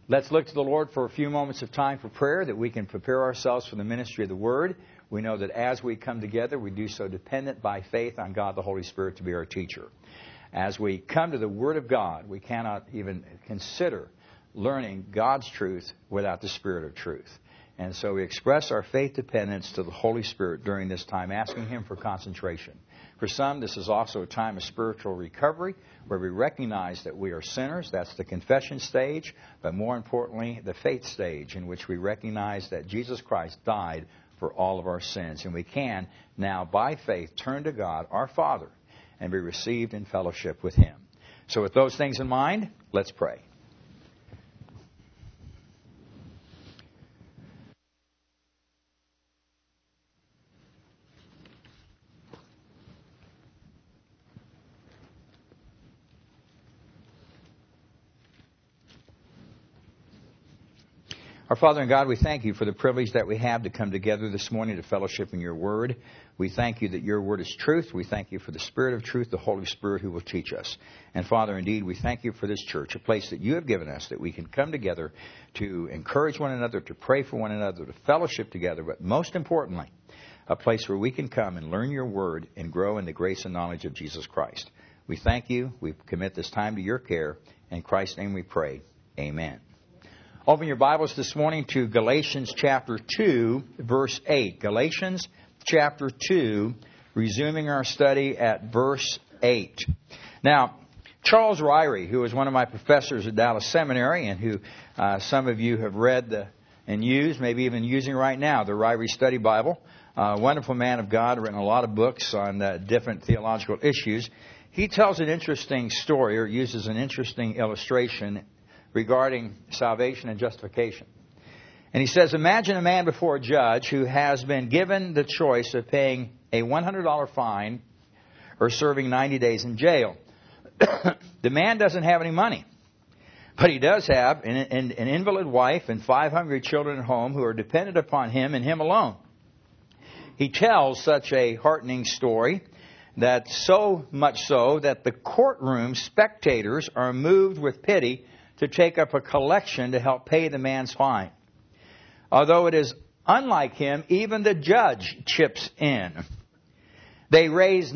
Let's look to the Lord for a few moments of time for prayer, that we can prepare ourselves for the ministry of the Word. We know that as we come together, we do so dependent by faith on God the Holy Spirit to be our teacher. As we come to the Word of God, we cannot even consider learning God's truth without the Spirit of truth. And so we express our faith dependence to the Holy Spirit during this time, asking Him for concentration. For some, this is also a time of spiritual recovery, where we recognize that we are sinners. That's the confession stage. But more importantly, the faith stage, in which we recognize that Jesus Christ died for all of our sins. And we can now, by faith, turn to God, our Father, and be received in fellowship with Him. So with those things in mind, let's pray. Our Father and God, we thank You for the privilege that we have to come together this morning to fellowship in Your Word. We thank You that Your Word is truth. We thank You for the Spirit of truth, the Holy Spirit who will teach us. And Father, indeed, we thank You for this church, a place that You have given us, that we can come together to encourage one another, to pray for one another, to fellowship together, but most importantly, a place where we can come and learn Your Word and grow in the grace and knowledge of Jesus Christ. We thank You. We commit this time to Your care. In Christ's name we pray. Amen. Open your Bibles this morning to Galatians chapter 2, verse 8. Galatians chapter 2, resuming our study at verse 8. Now, Charles Ryrie, who was one of my professors at Dallas Seminary, and who some of you have read and used, maybe even using right now, the Ryrie Study Bible, wonderful man of God, written a lot of books on different theological issues. He tells an interesting story, or uses an interesting illustration regarding salvation and justification. And he says, imagine a man before a judge who has been given the choice of paying a $100 fine or serving 90 days in jail. The man doesn't have any money, but he does have an invalid wife and 5 hungry children at home who are dependent upon him and him alone. He tells such a heartening story that so much so that the courtroom spectators are moved with pity to take up a collection to help pay the man's fine. Although it is unlike him, even the judge chips in. They raise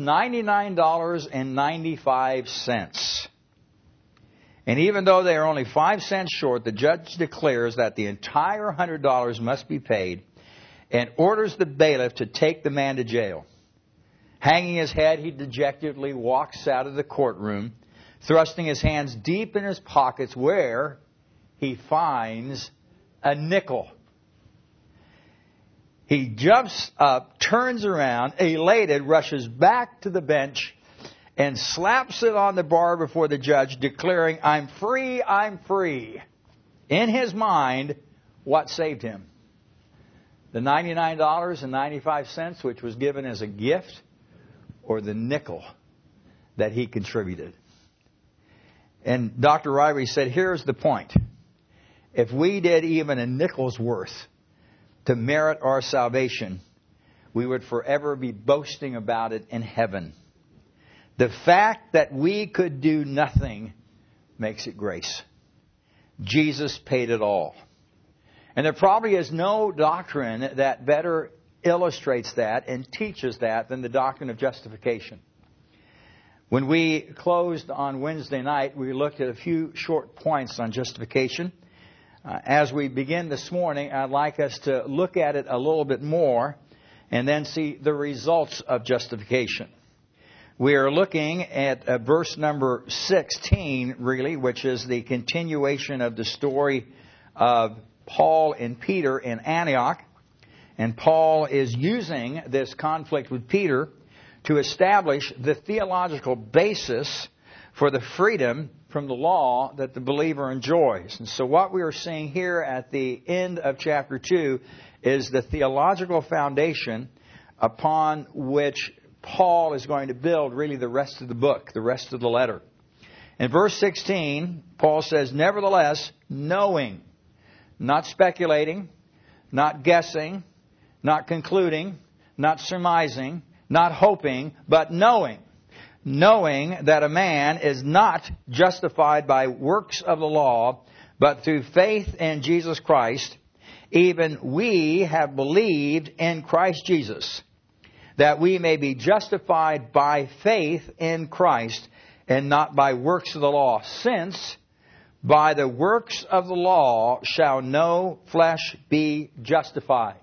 $99.95. And even though they are only 5 cents short, the judge declares that the entire $100 must be paid and orders the bailiff to take the man to jail. Hanging his head, he dejectedly walks out of the courtroom, thrusting his hands deep in his pockets, where he finds a nickel. He jumps up, turns around, elated, rushes back to the bench, and slaps it on the bar before the judge, declaring, "I'm free, I'm free." In his mind, what saved him? The $99.95, which was given as a gift, or the nickel that he contributed? And Dr. Ryrie said, here's the point. If we did even a nickel's worth to merit our salvation, we would forever be boasting about it in heaven. The fact that we could do nothing makes it grace. Jesus paid it all. And there probably is no doctrine that better illustrates that and teaches that than the doctrine of justification. When we closed on Wednesday night, we looked at a few short points on justification. As we begin this morning, I'd like us to look at it a little bit more and then see the results of justification. We are looking at verse number 16, really, which is the continuation of the story of Paul and Peter in Antioch. And Paul is using this conflict with Peter to establish the theological basis for the freedom from the law that the believer enjoys. And so what we are seeing here at the end of chapter 2 is the theological foundation upon which Paul is going to build really the rest of the book, the rest of the letter. In verse 16, Paul says, nevertheless, knowing, not speculating, not guessing, not concluding, not surmising, not hoping, but knowing that a man is not justified by works of the law, but through faith in Jesus Christ, even we have believed in Christ Jesus, that we may be justified by faith in Christ and not by works of the law, since by the works of the law shall no flesh be justified.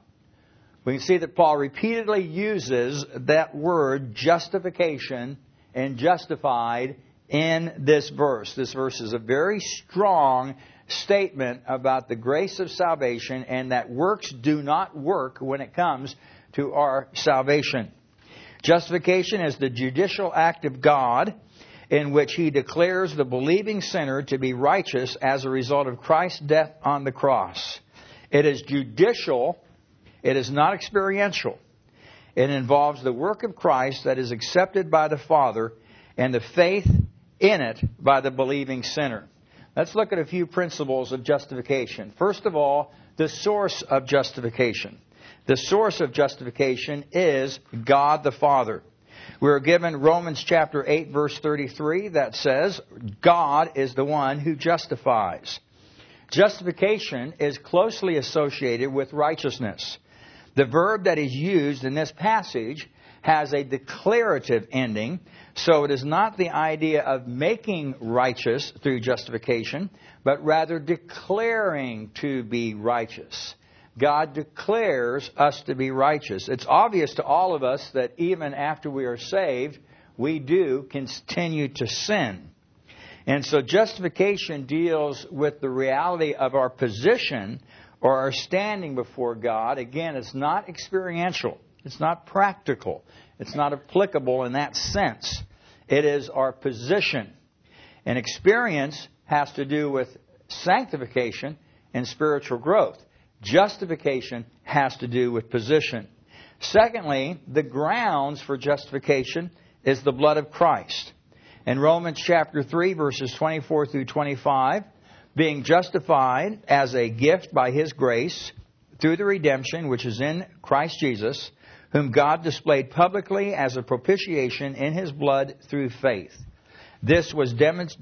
We can see that Paul repeatedly uses that word justification and justified in this verse. This verse is a very strong statement about the grace of salvation and that works do not work when it comes to our salvation. Justification is the judicial act of God in which He declares the believing sinner to be righteous as a result of Christ's death on the cross. It is judicial. It is not experiential. It involves the work of Christ that is accepted by the Father and the faith in it by the believing sinner. Let's look at a few principles of justification. First of all, the source of justification. The source of justification is God the Father. We are given Romans chapter 8, verse 33 that says, God is the one who justifies. Justification is closely associated with righteousness. The verb that is used in this passage has a declarative ending, so it is not the idea of making righteous through justification, but rather declaring to be righteous. God declares us to be righteous. It's obvious to all of us that even after we are saved, we do continue to sin. And so justification deals with the reality of our position or our standing before God. Again, it's not experiential. It's not practical. It's not applicable in that sense. It is our position. And experience has to do with sanctification and spiritual growth. Justification has to do with position. Secondly, the grounds for justification is the blood of Christ. In Romans chapter 3, verses 24 through 25, being justified as a gift by His grace through the redemption which is in Christ Jesus, whom God displayed publicly as a propitiation in His blood through faith. This was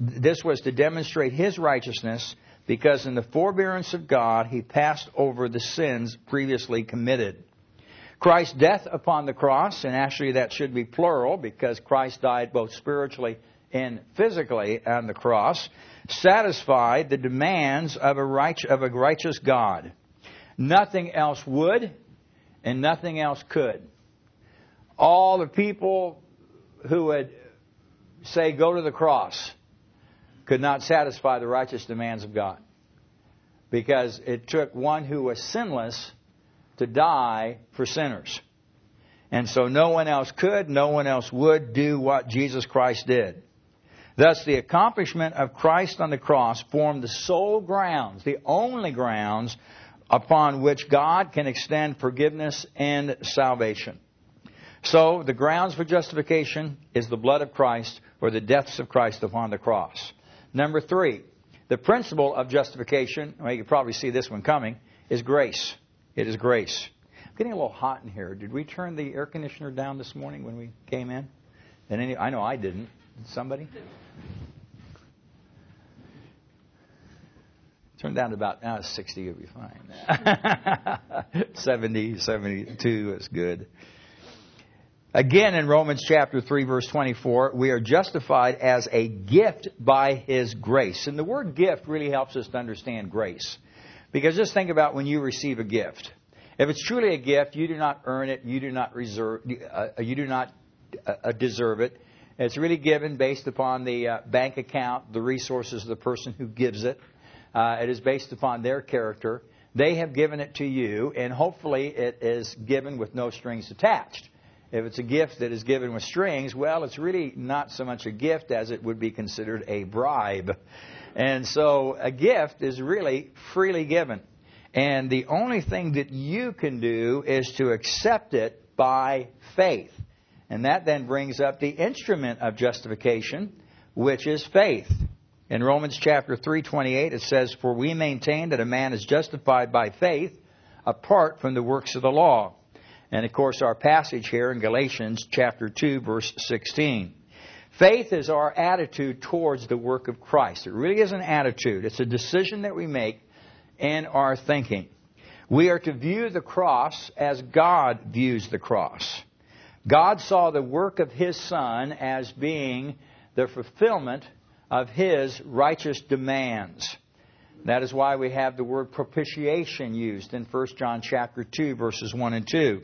to demonstrate His righteousness, because in the forbearance of God He passed over the sins previously committed. Christ's death upon the cross, and actually that should be plural because Christ died both spiritually and physically on the cross, satisfied the demands of a righteous God. Nothing else would, and nothing else could. All the people who would say, go to the cross, could not satisfy the righteous demands of God. Because it took one who was sinless to die for sinners. And so no one else could, no one else would do what Jesus Christ did. Thus, the accomplishment of Christ on the cross formed the sole grounds, the only grounds upon which God can extend forgiveness and salvation. So, the grounds for justification is the blood of Christ or the deaths of Christ upon the cross. Number 3, the principle of justification, well, you can probably see this one coming, is grace. It is grace. I'm getting a little hot in here. Did we turn the air conditioner down this morning when we came in? I know I didn't. Did somebody? Turn down to about 60, you'll be fine. 70, 72 is good. Again, in Romans chapter 3, verse 24, we are justified as a gift by His grace. And the word gift really helps us to understand grace. Because just think about when you receive a gift. If it's truly a gift, you do not earn it, you do not deserve it. It's really given based upon the bank account, the resources of the person who gives it. It is based upon their character. They have given it to you, and hopefully it is given with no strings attached. If it's a gift that is given with strings, well, it's really not so much a gift as it would be considered a bribe. And so a gift is really freely given. And the only thing that you can do is to accept it by faith. And that then brings up the instrument of justification, which is faith. In Romans chapter 3:28, it says, "For we maintain that a man is justified by faith apart from the works of the law." And of course, our passage here in Galatians chapter 2, verse 16. Faith is our attitude towards the work of Christ. It really is an attitude. It's a decision that we make in our thinking. We are to view the cross as God views the cross. God saw the work of His Son as being the fulfillment of His righteous demands. That is why we have the word propitiation used in 1 John chapter 2, verses 1 and 2.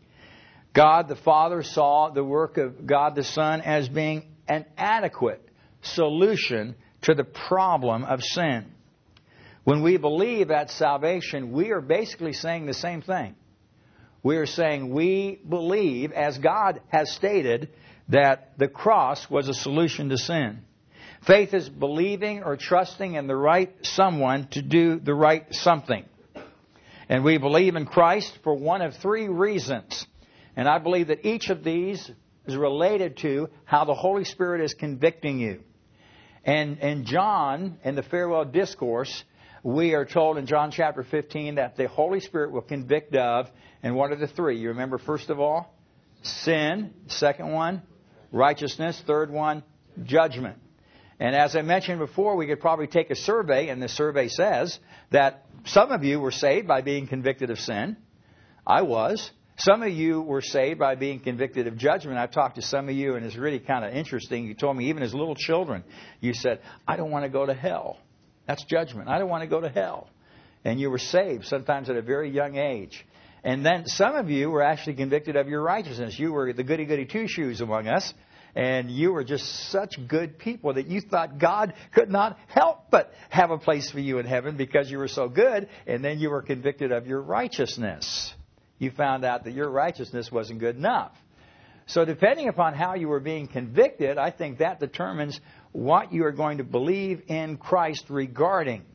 God the Father saw the work of God the Son as being an adequate solution to the problem of sin. When we believe at salvation, we are basically saying the same thing. We are saying we believe, as God has stated, that the cross was a solution to sin. Faith is believing or trusting in the right someone to do the right something. And we believe in Christ for one of three reasons. And I believe that each of these is related to how the Holy Spirit is convicting you. And in John, in the farewell discourse, we are told in John chapter 15 that the Holy Spirit will convict of, and what are the three? You remember, first of all, sin. Second one, righteousness. Third one, judgment. And as I mentioned before, we could probably take a survey, and the survey says that some of you were saved by being convicted of sin. I was. Some of you were saved by being convicted of judgment. I've talked to some of you, and it's really kind of interesting. You told me even as little children, you said, I don't want to go to hell. That's judgment. I don't want to go to hell. And you were saved, sometimes at a very young age. And then some of you were actually convicted of your righteousness. You were the goody-goody two-shoes among us. And you were just such good people that you thought God could not help but have a place for you in heaven because you were so good. And then you were convicted of your righteousness. You found out that your righteousness wasn't good enough. So depending upon how you were being convicted, I think that determines what you are going to believe in Christ regarding.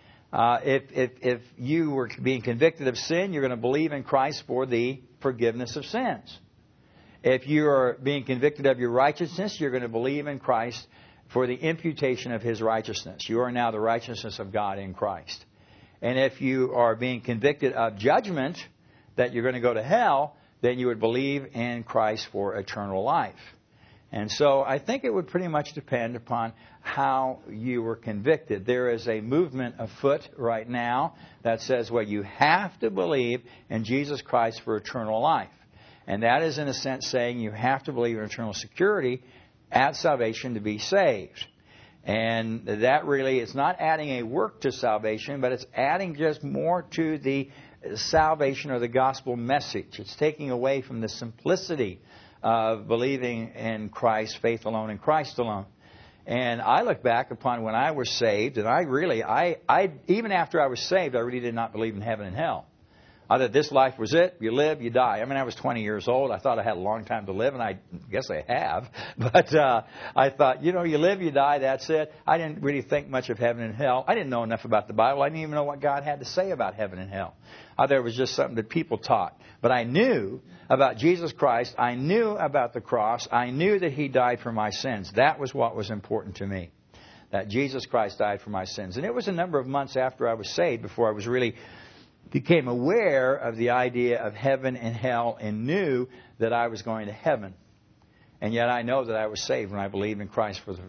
If you were being convicted of sin, you're going to believe in Christ for the forgiveness of sins. If you are being convicted of your righteousness, you're going to believe in Christ for the imputation of His righteousness. You are now the righteousness of God in Christ. And if you are being convicted of judgment, that you're going to go to hell, then you would believe in Christ for eternal life. And so I think it would pretty much depend upon how you were convicted. There is a movement afoot right now that says, well, you have to believe in Jesus Christ for eternal life. And that is, in a sense, saying you have to believe in eternal security at salvation to be saved. And that really is not adding a work to salvation, but it's adding just more to the salvation or the gospel message. It's taking away from the simplicity of believing in Christ, faith alone in Christ alone. And I look back upon when I was saved, and I even after I was saved, I really did not believe in heaven and hell. I thought this life was it. You live, you die. I mean, I was 20 years old. I thought I had a long time to live, and I guess I have. But I thought, you live, you die, that's it. I didn't really think much of heaven and hell. I didn't know enough about the Bible. I didn't even know what God had to say about heaven and hell. I thought it was just something that people taught. But I knew about Jesus Christ. I knew about the cross. I knew that He died for my sins. That was what was important to me, that Jesus Christ died for my sins. And it was a number of months after I was saved before I was really became aware of the idea of heaven and hell and knew that I was going to heaven. And yet I know that I was saved when I believed in Christ for the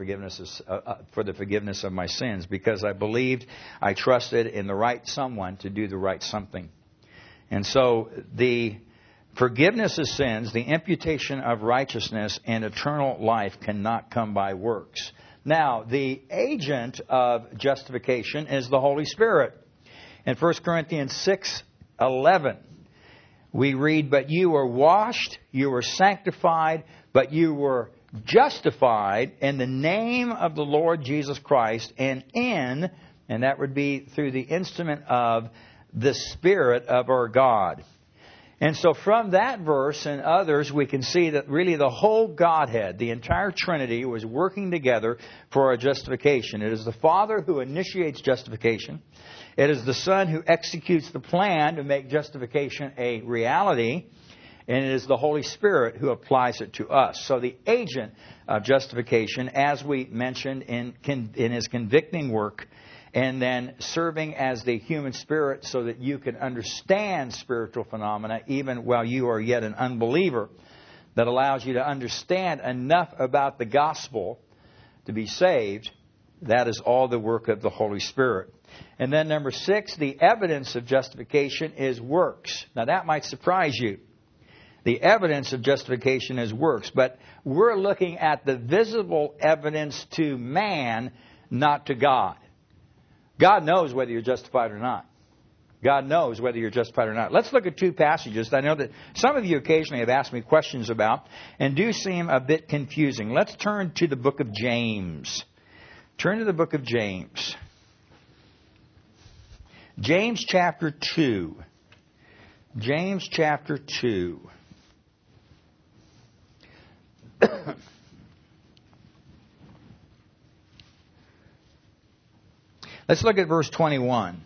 forgiveness of my sins, because I believed, I trusted in the right someone to do the right something. And so the forgiveness of sins, the imputation of righteousness, and eternal life cannot come by works. Now, the agent of justification is the Holy Spirit. In 1 Corinthians 6:11, we read, "But you were washed, you were sanctified, but you were justified in the name of the Lord Jesus Christ and that would be through the instrument of the Spirit of our God." And so from that verse and others, we can see that really the whole Godhead, the entire Trinity, was working together for our justification. It is the Father who initiates justification. It is the Son who executes the plan to make justification a reality. And it is the Holy Spirit who applies it to us. So the agent of justification, as we mentioned in His convicting work, and then serving as the human spirit so that you can understand spiritual phenomena even while you are yet an unbeliever. that allows you to understand enough about the gospel to be saved, that is all the work of the Holy Spirit. And then number 6, the evidence of justification is works. Now that might surprise you. The evidence of justification is works, but we're looking at the visible evidence to man, not to God. God knows whether you're justified or not. God knows whether you're justified or not. Let's look at 2 passages that I know that some of you occasionally have asked me questions about and do seem a bit confusing. Let's turn to the book of James. Turn to the book of James. James chapter 2. James chapter 2. Let's look at verse 21.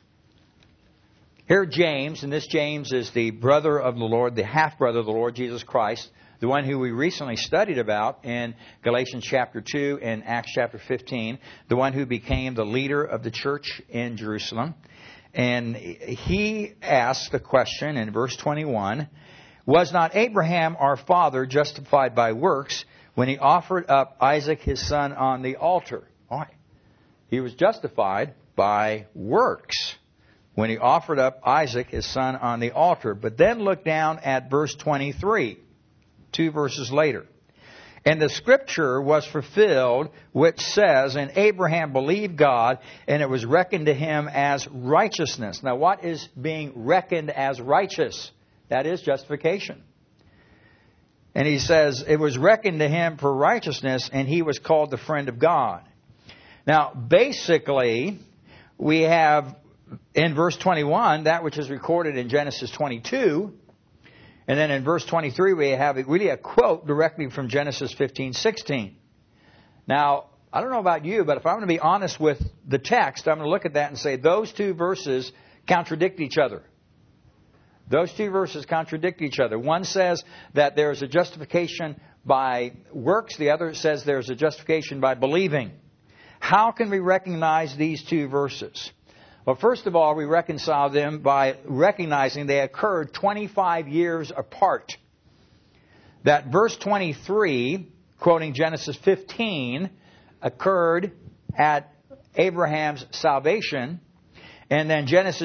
Here James, and this James is the brother of the Lord, the half-brother of the Lord Jesus Christ, the one who we recently studied about in Galatians chapter 2 and Acts chapter 15, the one who became the leader of the church in Jerusalem. And he asks the question in verse 21, was not Abraham our father justified by works when he offered up Isaac his son on the altar? All right. He was justified by works when he offered up Isaac his son on the altar. But then look down at verse 23, 2 verses later. And the scripture was fulfilled, which says, and Abraham believed God, and it was reckoned to him as righteousness. Now, what is being reckoned as righteous? That is justification. And he says, it was reckoned to him for righteousness, and he was called the friend of God. Now, basically, we have in verse 21, that which is recorded in Genesis 22. And then in verse 23, we have really a quote directly from Genesis 15:16. Now, I don't know about you, but if I'm going to be honest with the text, I'm going to look at that and say those 2 verses contradict each other. Those 2 verses contradict each other. One says that there is a justification by works. The other says there is a justification by believing. How can we recognize these 2 verses? Well, first of all, we reconcile them by recognizing they occurred 25 years apart. That verse 23, quoting Genesis 15, occurred at Abraham's salvation. And then James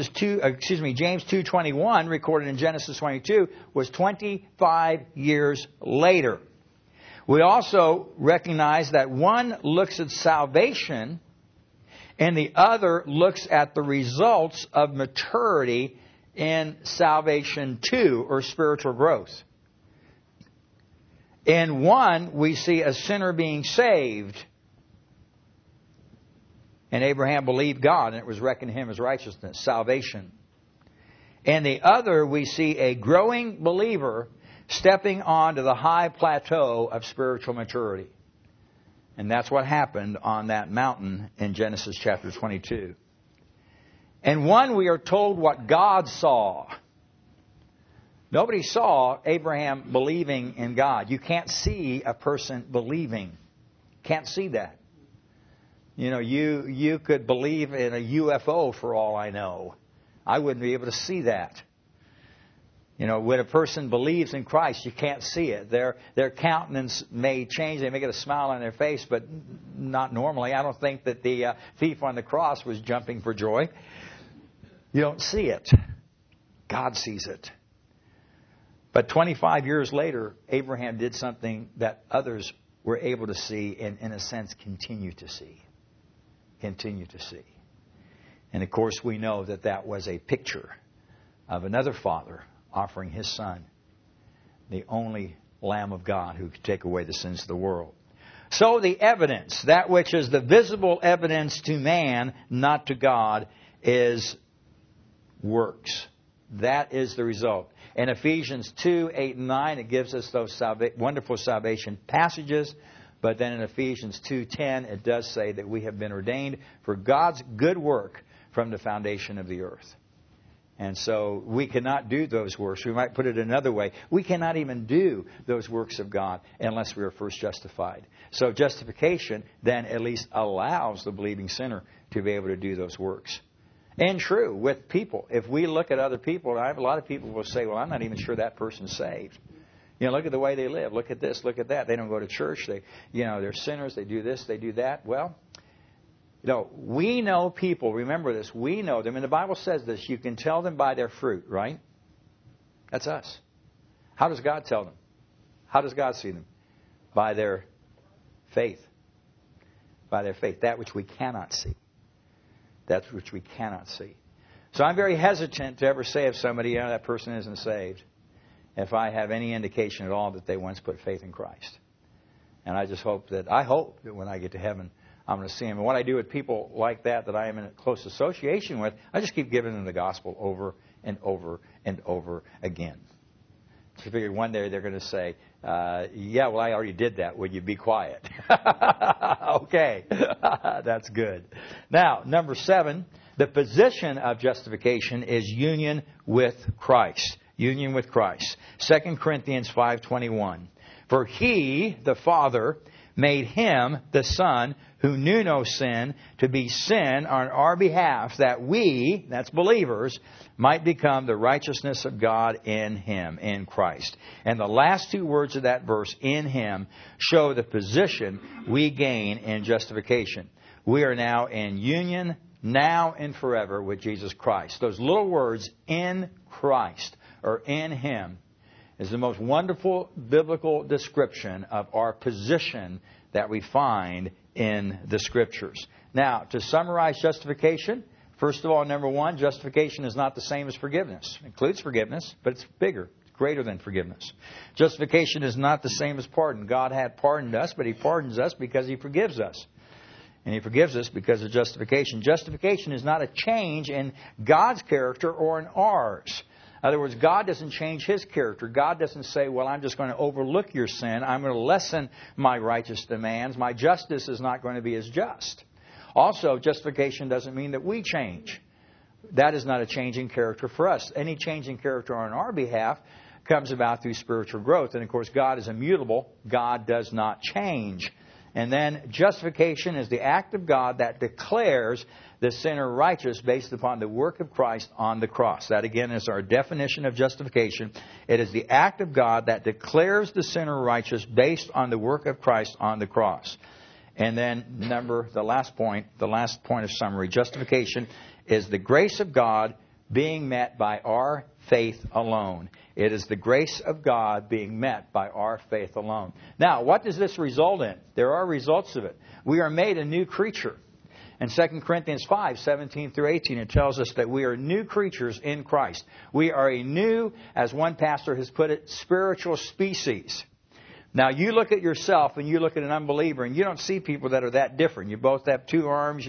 2:21, recorded in Genesis 22, was 25 years later. We also recognize that one looks at salvation and the other looks at the results of maturity in salvation too, or spiritual growth. In one, we see a sinner being saved. And Abraham believed God, and it was reckoned to him as righteousness, salvation. In the other, we see a growing believer stepping onto the high plateau of spiritual maturity. And that's what happened on that mountain in Genesis chapter 22. And one, we are told what God saw. Nobody saw Abraham believing in God. You can't see a person believing. Can't see that. You know, you could believe in a UFO for all I know. I wouldn't be able to see that. You know, when a person believes in Christ, you can't see it. Their countenance may change. They may get a smile on their face, but not normally. I don't think that the thief on the cross was jumping for joy. You don't see it. God sees it. But 25 years later, Abraham did something that others were able to see and, in a sense, continue to see. Continue to see. And, of course, we know that that was a picture of another father offering his son, the only Lamb of God who could take away the sins of the world. So the evidence, that which is the visible evidence to man, not to God, is works. That is the result. In Ephesians 2, 8, and 9, it gives us those wonderful salvation passages. But then in Ephesians 2:10, it does say that we have been ordained for God's good work from the foundation of the earth. And so we cannot do those works. We might put it another way. We cannot even do those works of God unless we are first justified. So justification then at least allows the believing sinner to be able to do those works. And true, with people. If we look at other people, I have a lot of people who will say, well, I'm not even sure that person's saved. Look at the way they live. Look at this. Look at that. They don't go to church. They're sinners. They do this. They do that. Well, we know people. Remember this. We know them. And the Bible says this. You can tell them by their fruit, right? That's us. How does God tell them? How does God see them? By their faith. By their faith. That which we cannot see. That which we cannot see. So I'm very hesitant to ever say of somebody, that person isn't saved, if I have any indication at all that they once put faith in Christ. And I hope that when I get to heaven, I'm going to see him. And what I do with people like that I am in a close association with, I just keep giving them the gospel over and over and over again. So I figure one day they're going to say, I already did that. Would you be quiet? Okay. That's good. Now, number 7, the position of justification is union with Christ. Union with Christ. 2 Corinthians 5:21. For He, the Father, made Him, the Son, who knew no sin, to be sin on our behalf, that we, that's believers, might become the righteousness of God in Him, in Christ. And the last 2 words of that verse, in Him, show the position we gain in justification. We are now in union, now and forever, with Jesus Christ. Those little words, in Christ, or in Him, is the most wonderful biblical description of our position that we find in the Scriptures. Now, to summarize justification, first of all, number 1, justification is not the same as forgiveness. It includes forgiveness, but it's bigger. It's greater than forgiveness. Justification is not the same as pardon. God had pardoned us, but He pardons us because He forgives us. And He forgives us because of justification. Justification is not a change in God's character or in ours. In other words, God doesn't change His character. God doesn't say, well, I'm just going to overlook your sin. I'm going to lessen my righteous demands. My justice is not going to be as just. Also, justification doesn't mean that we change. That is not a change in character for us. Any change in character on our behalf comes about through spiritual growth. And, of course, God is immutable. God does not change. And then justification is the act of God that declares the sinner righteous based upon the work of Christ on the cross. That, again, is our definition of justification. It is the act of God that declares the sinner righteous based on the work of Christ on the cross. And then, the last point of summary, justification is the grace of God being met by our faith alone. It is the grace of God being met by our faith alone. Now, what does this result in? There are results of it. We are made a new creature. In 2 Corinthians 5:17 through 18, it tells us that we are new creatures in Christ. We are a new, as one pastor has put it, spiritual species. Now, you look at yourself and you look at an unbeliever and you don't see people that are that different. You both have 2 arms,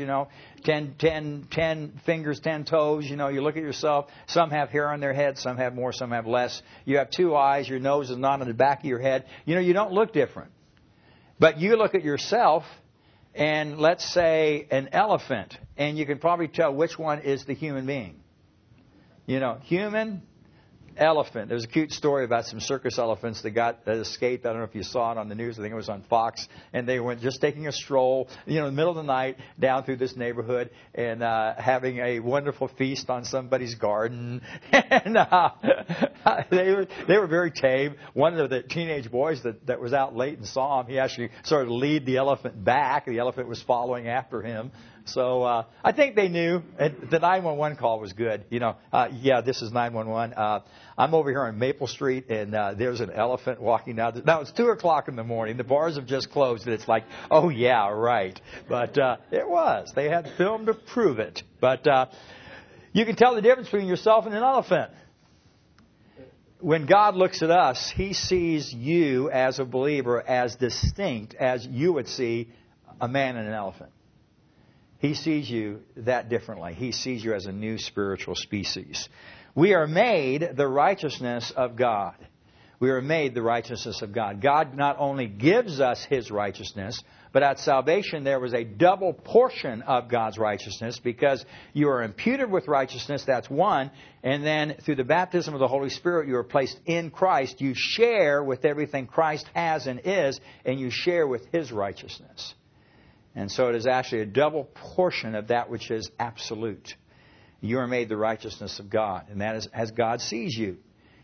10 fingers, 10 toes. You look at yourself. Some have hair on their head. Some have more, some have less. You have 2 eyes. Your nose is not on the back of your head. You don't look different. But you look at yourself and let's say an elephant, and you can probably tell which one is the human being. Human, elephant. There's a cute story about some circus elephants that escaped. I don't know if you saw it on the news. I think it was on Fox. And they went just taking a stroll, in the middle of the night down through this neighborhood and having a wonderful feast on somebody's garden. And they were very tame. One of the teenage boys that was out late and saw him, he actually sort of lead the elephant back. The elephant was following after him. So I think they knew. The 911 call was good. This is 911. I'm over here on Maple Street, and there's an elephant walking down. Now, it's 2 o'clock in the morning. The bars have just closed, and it's like, oh, yeah, right. But it was. They had film to prove it. But you can tell the difference between yourself and an elephant. When God looks at us, He sees you as a believer as distinct as you would see a man and an elephant. He sees you that differently. He sees you as a new spiritual species. We are made the righteousness of God. We are made the righteousness of God. God not only gives us His righteousness, but at salvation there was a double portion of God's righteousness because you are imputed with righteousness, that's one, and then through the baptism of the Holy Spirit you are placed in Christ. You share with everything Christ has and is, and you share with His righteousness. And so it is actually a double portion of that which is absolute. You are made the righteousness of God. And that is as God sees you.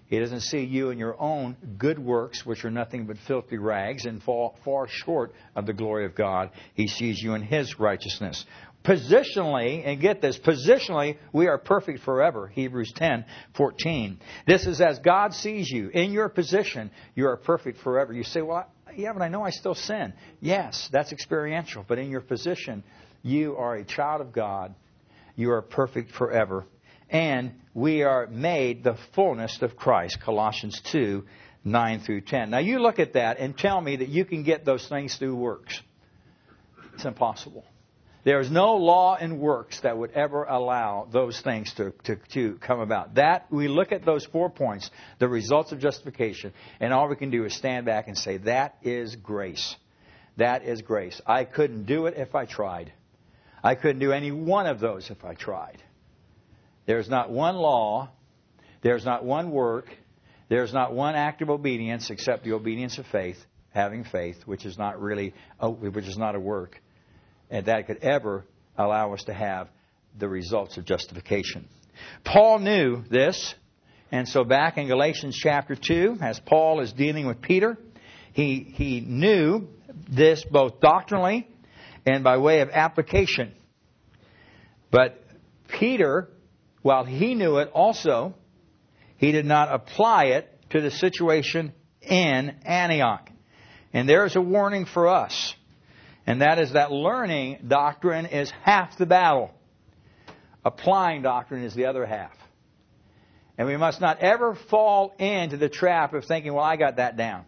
He doesn't see you in your own good works, which are nothing but filthy rags and fall far short of the glory of God. He sees you in His righteousness. Positionally, and get this, positionally, we are perfect forever. Hebrews 10:14. This is as God sees you. In your position, you are perfect forever. You say, well, yeah, but I know I still sin. Yes, that's experiential. But in your position, you are a child of God. You are perfect forever. And we are made the fullness of Christ. Colossians 2:9-10. Now you look at that and tell me that you can get those things through works. It's impossible. There is no law in works that would ever allow those things to come about. That we look at those 4 points, the results of justification, and all we can do is stand back and say, that is grace. That is grace. I couldn't do it if I tried. I couldn't do any one of those if I tried. There's not one law, there's not one work, there's not one act of obedience except the obedience of faith, having faith, which is not a work, and that could ever allow us to have the results of justification. Paul knew this, and so back in Galatians chapter 2, as Paul is dealing with Peter, he knew this both doctrinally and by way of application. But Peter, while he knew it also, he did not apply it to the situation in Antioch. And there is a warning for us. And that is that learning doctrine is half the battle. Applying doctrine is the other half. And we must not ever fall into the trap of thinking, well, I got that down.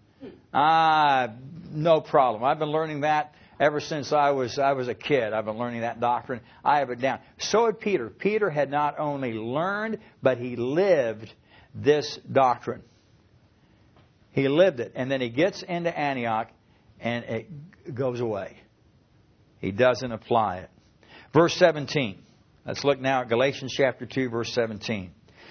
No problem. I've been learning that ever since I was a kid. I've been learning that doctrine. I have it down. So had Peter. Peter had not only learned, but he lived this doctrine. He lived it. And then he gets into Antioch, and it goes away. He doesn't apply it. Verse 17. Let's look now at Galatians chapter 2, verse 17.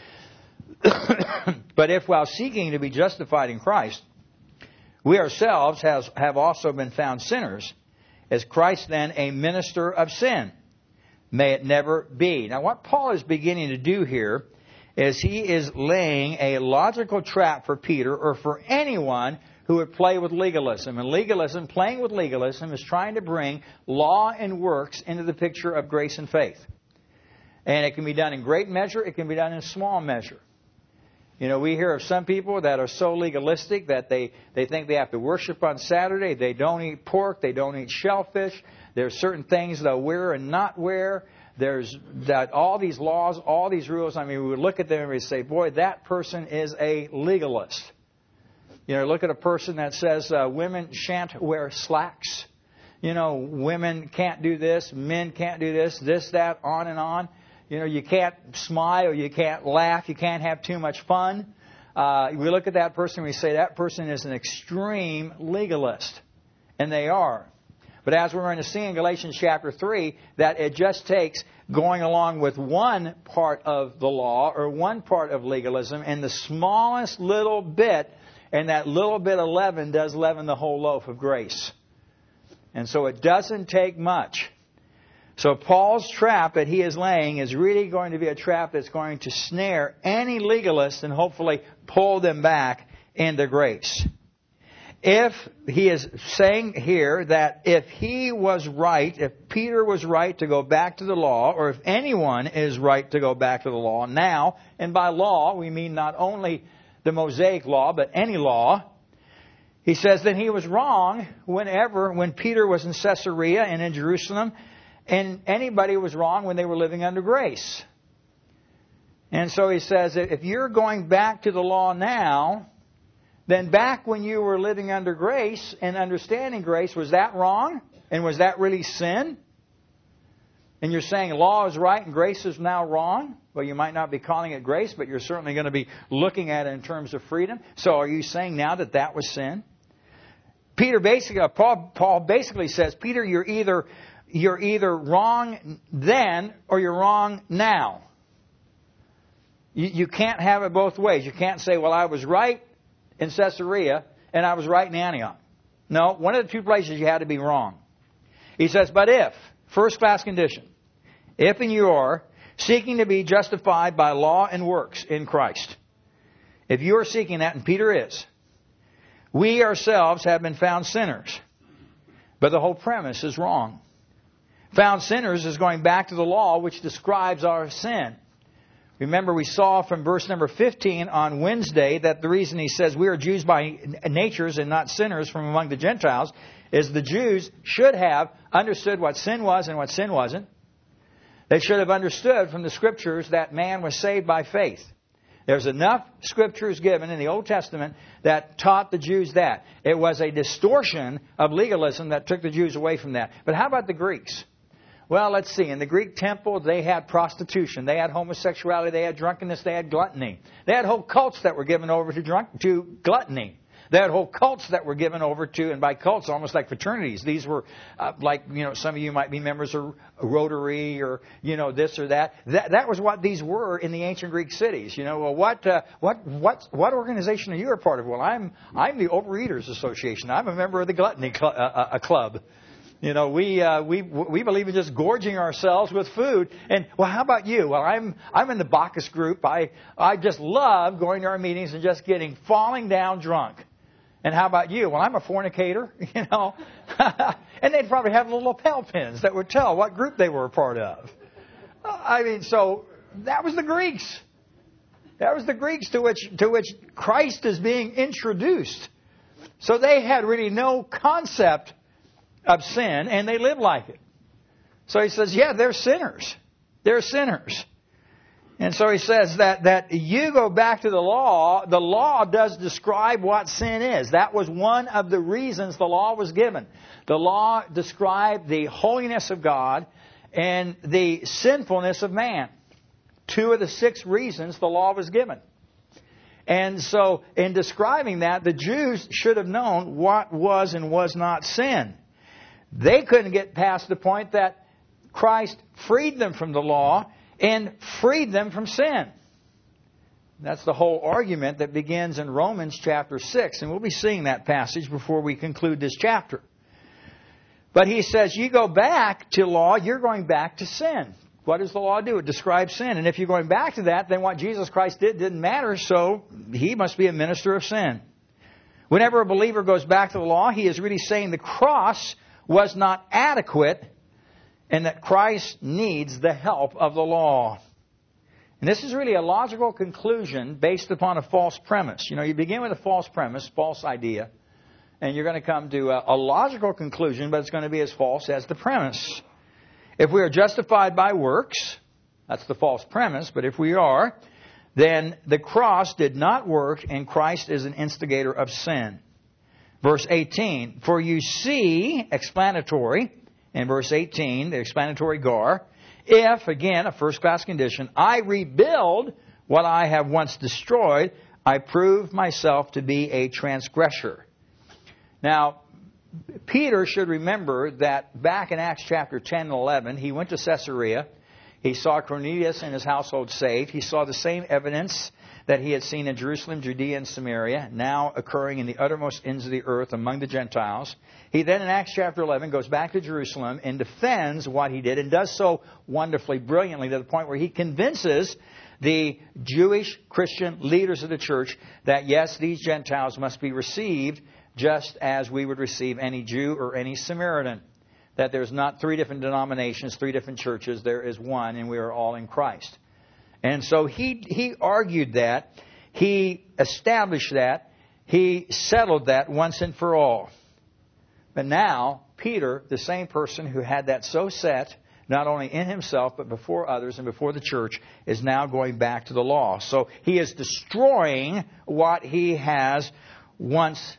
But if while seeking to be justified in Christ, we ourselves have also been found sinners, is Christ then a minister of sin? May it never be. Now what Paul is beginning to do here is he is laying a logical trap for Peter or for anyone who would play with legalism. And legalism, playing with legalism, is trying to bring law and works into the picture of grace and faith. And it can be done in great measure. It can be done in small measure. You know, we hear of some people that are so legalistic that they think they have to worship on Saturday. They don't eat pork. They don't eat shellfish. There's certain things they'll wear and not wear. There's that all these laws, all these rules. I mean, we would look at them and we say, boy, that person is a legalist. You know, look at a person that says women shan't wear slacks. You know, women can't do this. Men can't do this, that, on and on. You know, you can't smile, you can't laugh, you can't have too much fun. We look at that person and we say that person is an extreme legalist. And they are. But as we're going to see in Galatians chapter 3, that it just takes going along with one part of the law or one part of legalism and the smallest little bit, and that little bit of leaven does leaven the whole loaf of grace. And so it doesn't take much. So Paul's trap that he is laying is really going to be a trap that's going to snare any legalist and hopefully pull them back into grace. If he is saying here that if he was right, if Peter was right to go back to the law, or if anyone is right to go back to the law now, and by law we mean not only the Mosaic law, but any law, he says that he was wrong when Peter was in Caesarea and in Jerusalem, and anybody was wrong when they were living under grace. And so he says that if you're going back to the law now, then back when you were living under grace and understanding grace, was that wrong? And was that really sin? And you're saying law is right and grace is now wrong? Well, you might not be calling it grace, but you're certainly going to be looking at it in terms of freedom. So are you saying now that that was sin? Paul basically says, Peter, you're either wrong then or you're wrong now. You can't have it both ways. You can't say, well, I was right in Caesarea and I was right in Antioch. No, one of the two places you had to be wrong. He says, but if, first class condition, if you are seeking to be justified by law and works in Christ, if you are seeking that, and Peter is, we ourselves have been found sinners. But the whole premise is wrong. Found sinners is going back to the law, which describes our sin. Remember, we saw from verse number 15 on Wednesday that the reason he says we are Jews by natures and not sinners from among the Gentiles is the Jews should have understood what sin was and what sin wasn't. They should have understood from the Scriptures that man was saved by faith. There's enough Scriptures given in the Old Testament that taught the Jews that. It was a distortion of legalism that took the Jews away from that. But how about the Greeks? Well, let's see. In the Greek temple, they had prostitution. They had homosexuality. They had drunkenness. They had gluttony. They had whole cults that were given over to gluttony. They had whole cults that were given over to, and by cults, almost like fraternities. These were some of you might be members of Rotary or, this or that. That was what these were in the ancient Greek cities. Well, what organization are you a part of? Well, I'm the Overeaters Association. I'm a member of the Gluttony Club. We believe in just gorging ourselves with food. And, well, how about you? Well, I'm in the Bacchus group. I just love going to our meetings and just falling down drunk. And how about you? Well, I'm a fornicator, And they'd probably have little lapel pins that would tell what group they were a part of. So that was the Greeks. That was the Greeks to which Christ is being introduced. So they had really no concept of sin, and they lived like it. So he says, yeah, they're sinners. They're sinners. And so he says that you go back to the law. The law does describe what sin is. That was one of the reasons the law was given. The law described the holiness of God and the sinfulness of man. 2 of the 6 reasons the law was given. And so in describing that, the Jews should have known what was and was not sin. They couldn't get past the point that Christ freed them from the law and freed them from sin. That's the whole argument that begins in Romans chapter 6. And we'll be seeing that passage before we conclude this chapter. But he says, you go back to law, you're going back to sin. What does the law do? It describes sin. And if you're going back to that, then what Jesus Christ did didn't matter, so he must be a minister of sin. Whenever a believer goes back to the law, he is really saying the cross was not adequate and that Christ needs the help of the law. And this is really a logical conclusion based upon a false premise. You begin with a false premise, false idea, and you're going to come to a logical conclusion, but it's going to be as false as the premise. If we are justified by works, that's the false premise, but if we are, then the cross did not work and Christ is an instigator of sin. Verse 18, for you see, explanatory, in verse 18, the explanatory gar, if, again, a first-class condition, I rebuild what I have once destroyed, I prove myself to be a transgressor. Now, Peter should remember that back in Acts chapter 10 and 11, he went to Caesarea. He saw Cornelius and his household saved. He saw the same evidence that he had seen in Jerusalem, Judea, and Samaria, now occurring in the uttermost ends of the earth among the Gentiles. He then, in Acts chapter 11, goes back to Jerusalem and defends what he did, and does so wonderfully, brilliantly, to the point where he convinces the Jewish Christian leaders of the church that, yes, these Gentiles must be received just as we would receive any Jew or any Samaritan. That there's not 3 different denominations, 3 different churches. There is one, and we are all in Christ. And so he argued that. He established that. He settled that once and for all. But now, Peter, the same person who had that so set, not only in himself, but before others and before the church, is now going back to the law. So he is destroying what he has once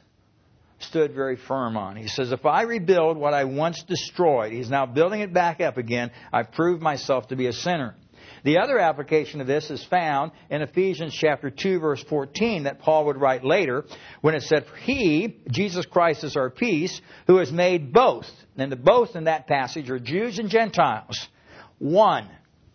stood very firm on. He says, if I rebuild what I once destroyed, he's now building it back up again, I've proved myself to be a sinner. The other application of this is found in Ephesians chapter 2, verse 14, that Paul would write later, when it said, he, Jesus Christ, is our peace, who has made both, and the both in that passage are Jews and Gentiles, one,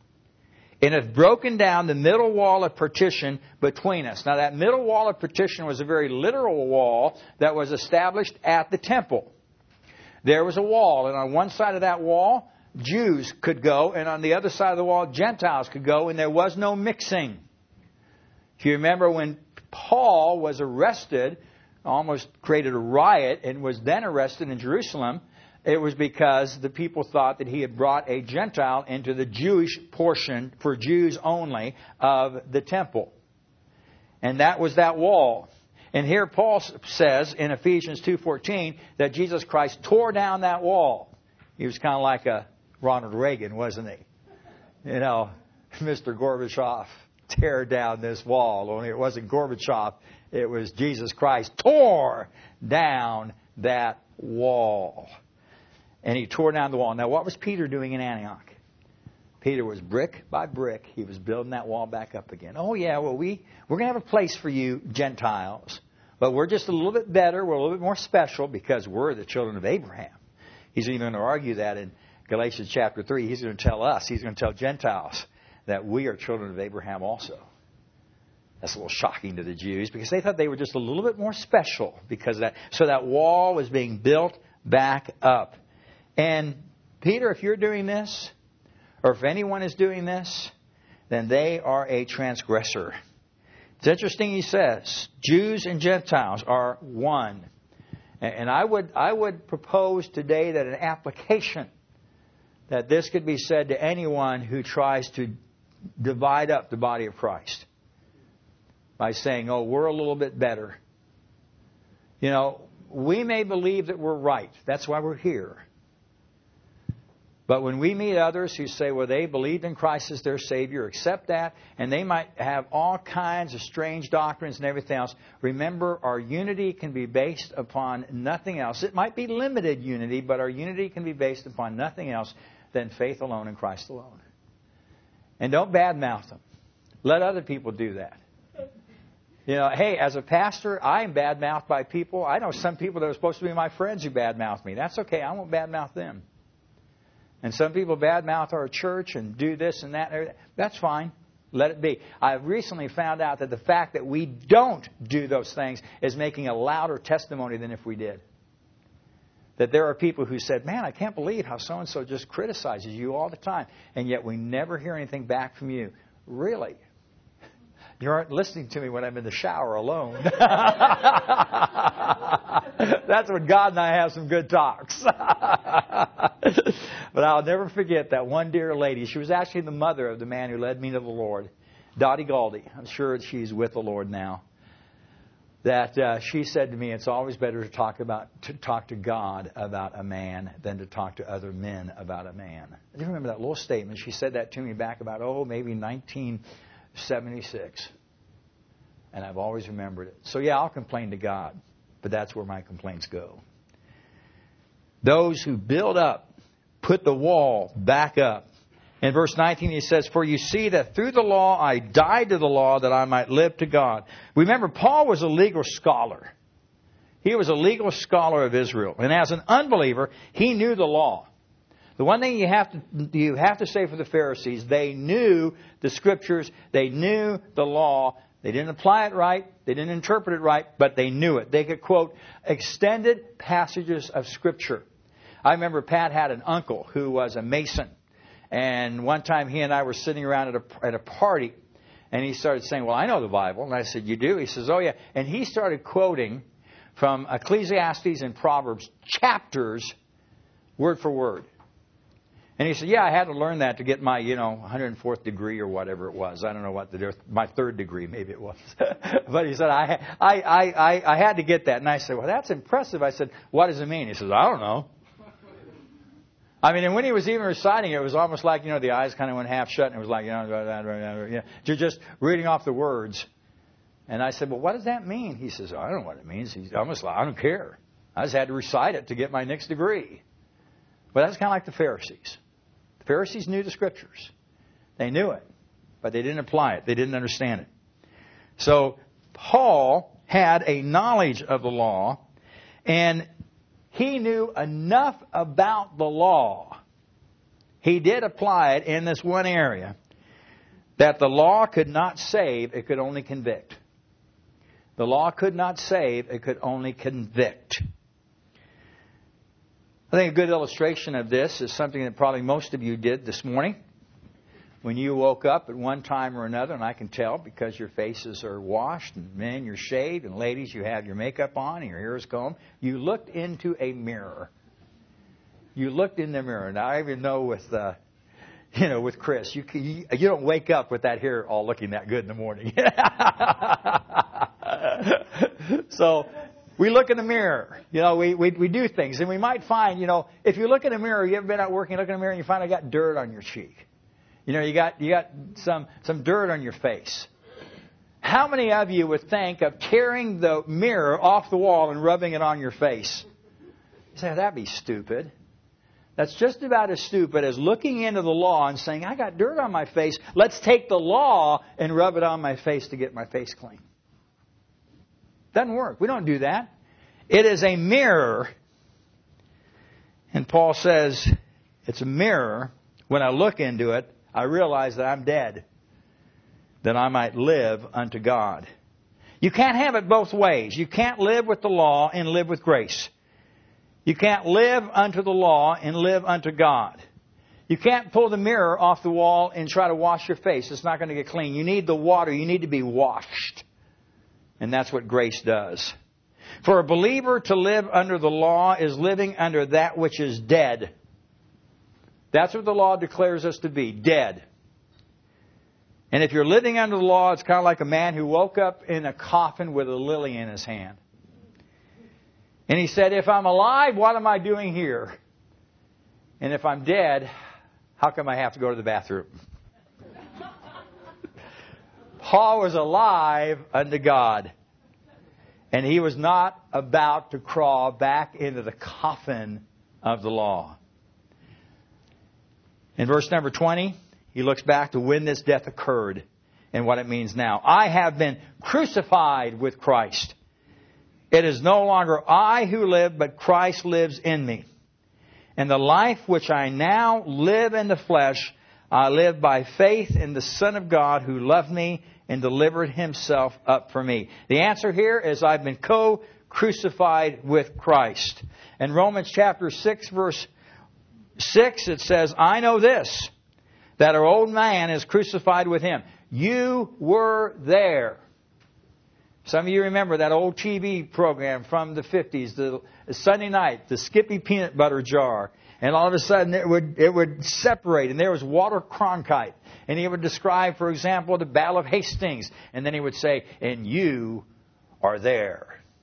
and have broken down the middle wall of partition between us. Now, that middle wall of partition was a very literal wall that was established at the temple. There was a wall, and on one side of that wall, Jews could go, and on the other side of the wall, Gentiles could go, and there was no mixing. If you remember when Paul was arrested, almost created a riot, and was then arrested in Jerusalem, it was because the people thought that he had brought a Gentile into the Jewish portion, for Jews only, of the temple. And that was that wall. And here Paul says in Ephesians 2:14 that Jesus Christ tore down that wall. He was kind of like a Ronald Reagan, wasn't he? You know, Mr. Gorbachev, tear down this wall. Only it wasn't Gorbachev. It was Jesus Christ tore down that wall. And he tore down the wall. Now, what was Peter doing in Antioch? Peter was brick by brick. He was building that wall back up again. Oh, yeah, well, we're going to have a place for you Gentiles. But we're just a little bit better. We're a little bit more special because we're the children of Abraham. He's even going to argue that in Galatians chapter 3. He's going to tell us, he's going to tell Gentiles that we are children of Abraham also. That's a little shocking to the Jews because they thought they were just a little bit more special because of that. So that wall was being built back up. And Peter, if you're doing this, or if anyone is doing this, then they are a transgressor. It's interesting, he says, Jews and Gentiles are one. And I would propose today that an application that this could be said to anyone who tries to divide up the body of Christ by saying, oh, we're a little bit better. You know, we may believe that we're right. That's why we're here. But when we meet others who say, well, they believed in Christ as their Savior, accept that, and they might have all kinds of strange doctrines and everything else, remember, our unity can be based upon nothing else. It might be limited unity, but our unity can be based upon nothing else than faith alone in Christ alone. And don't badmouth them. Let other people do that. You know, hey, as a pastor, I am badmouthed by people. I know some people that are supposed to be my friends who badmouth me. That's okay. I won't badmouth them. And some people badmouth our church and do this and that. That's fine. Let it be. I've recently found out that the fact that we don't do those things is making a louder testimony than if we did. That there are people who said, man, I can't believe how so-and-so just criticizes you all the time. And yet we never hear anything back from you. Really? You aren't listening to me when I'm in the shower alone. That's when God and I have some good talks. But I'll never forget that one dear lady. She was actually the mother of the man who led me to the Lord, Dottie Galdi. I'm sure she's with the Lord now. That she said to me, it's always better to talk to God about a man than to talk to other men about a man. I do remember that little statement. She said that to me back about, maybe 1976. And I've always remembered it. So yeah, I'll complain to God. But that's where my complaints go. Those who build up, put the wall back up. In verse 19 he says, for you see that through the law I died to the law that I might live to God. Remember, Paul was a legal scholar. He was a legal scholar of Israel. And as an unbeliever, he knew the law. The one thing you have to say for the Pharisees, they knew the Scriptures, they knew the law. They didn't apply it right, they didn't interpret it right, but they knew it. They could quote extended passages of Scripture. I remember Pat had an uncle who was a Mason. And one time he and I were sitting around at a party, and he started saying, well, I know the Bible. And I said, you do? He says, oh, yeah. And he started quoting from Ecclesiastes and Proverbs chapters, word for word. And he said, yeah, I had to learn that to get my, 104th degree or whatever it was. I don't know what my third degree, maybe it was. But he said, I had to get that. And I said, well, that's impressive. I said, what does it mean? He says, I don't know. I mean, and when he was even reciting it was almost like, the eyes kind of went half shut, and it was like, you're just reading off the words. And I said, well, what does that mean? He says, I don't know what it means. He's almost like, I don't care. I just had to recite it to get my next degree. But that's kind of like the Pharisees. The Pharisees knew the Scriptures. They knew it, but they didn't apply it. They didn't understand it. So Paul had a knowledge of the law, and he knew enough about the law. He did apply it in this one area, that the law could not save, it could only convict. The law could not save, it could only convict. I think a good illustration of this is something that probably most of you did this morning when you woke up at one time or another, and I can tell because your faces are washed, and men, you're shaved, and ladies, you have your makeup on and your hair is combed, you looked into a mirror. You looked in the mirror. Now, I even know with Chris, you don't wake up with that hair all looking that good in the morning. So we look in the mirror. We do things, and we might find, if you look in the mirror, you ever been out working, look in the mirror, and you find I got dirt on your cheek. You got some dirt on your face. How many of you would think of tearing the mirror off the wall and rubbing it on your face? You say, that'd be stupid. That's just about as stupid as looking into the law and saying, I got dirt on my face. Let's take the law and rub it on my face to get my face clean. Doesn't work. We don't do that. It is a mirror. And Paul says, it's a mirror. When I look into it, I realize that I'm dead, that I might live unto God. You can't have it both ways. You can't live with the law and live with grace. You can't live unto the law and live unto God. You can't pull the mirror off the wall and try to wash your face. It's not going to get clean. You need the water. You need to be washed. And that's what grace does. For a believer to live under the law is living under that which is dead. That's what the law declares us to be, dead. And if you're living under the law, it's kind of like a man who woke up in a coffin with a lily in his hand. And he said, if I'm alive, what am I doing here? And if I'm dead, how come I have to go to the bathroom? Paul was alive unto God. And he was not about to crawl back into the coffin of the law. In verse number 20, he looks back to when this death occurred and what it means now. I have been crucified with Christ. It is no longer I who live, but Christ lives in me. And the life which I now live in the flesh, I live by faith in the Son of God who loved me and delivered himself up for me. The answer here is I've been co-crucified with Christ. In Romans chapter 6, verse 6, it says, I know this, that our old man is crucified with him. You were there. Some of you remember that old TV program from the 50s, the Sunday night, the Skippy peanut butter jar. And all of a sudden it would separate, and there was Walter Cronkite. And he would describe, for example, the Battle of Hastings. And then he would say, and you are there.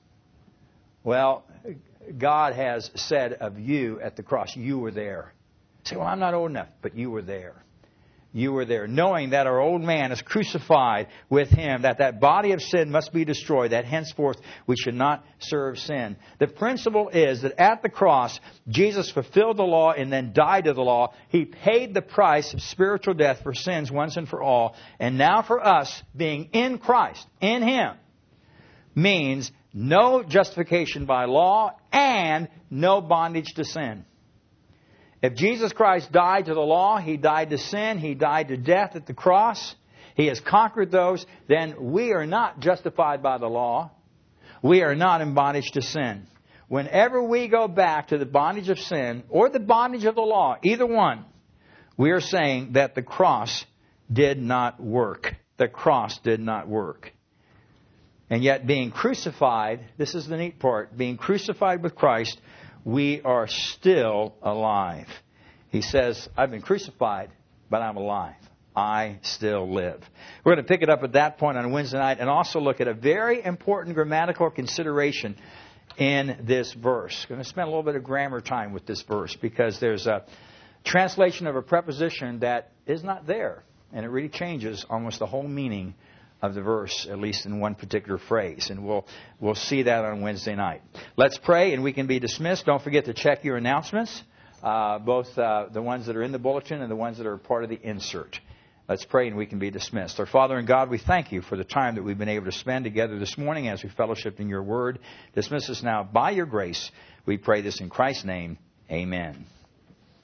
Well, God has said of you at the cross, you were there. You say, well, I'm not old enough, but you were there. You were there, knowing that our old man is crucified with him, that body of sin must be destroyed, that henceforth we should not serve sin. The principle is that at the cross, Jesus fulfilled the law and then died to the law. He paid the price of spiritual death for sins once and for all. And now for us, being in Christ, in him, means no justification by law and no bondage to sin. If Jesus Christ died to the law, he died to sin, he died to death at the cross, he has conquered those, then we are not justified by the law. We are not in bondage to sin. Whenever we go back to the bondage of sin or the bondage of the law, either one, we are saying that the cross did not work. The cross did not work. And yet being crucified, this is the neat part, being crucified with Christ, we are still alive. He says, I've been crucified, but I'm alive. I still live. We're going to pick it up at that point on Wednesday night and also look at a very important grammatical consideration in this verse. We're going to spend a little bit of grammar time with this verse because there's a translation of a preposition that is not there. And it really changes almost the whole meaning of the verse, at least in one particular phrase. And we'll see that on Wednesday night. Let's pray and we can be dismissed. Don't forget to check your announcements, both the ones that are in the bulletin and the ones that are part of the insert. Let's pray and we can be dismissed. Our Father and God, we thank you for the time that we've been able to spend together this morning as we fellowshiped in your word. Dismiss us now by your grace. We pray this in Christ's name. Amen.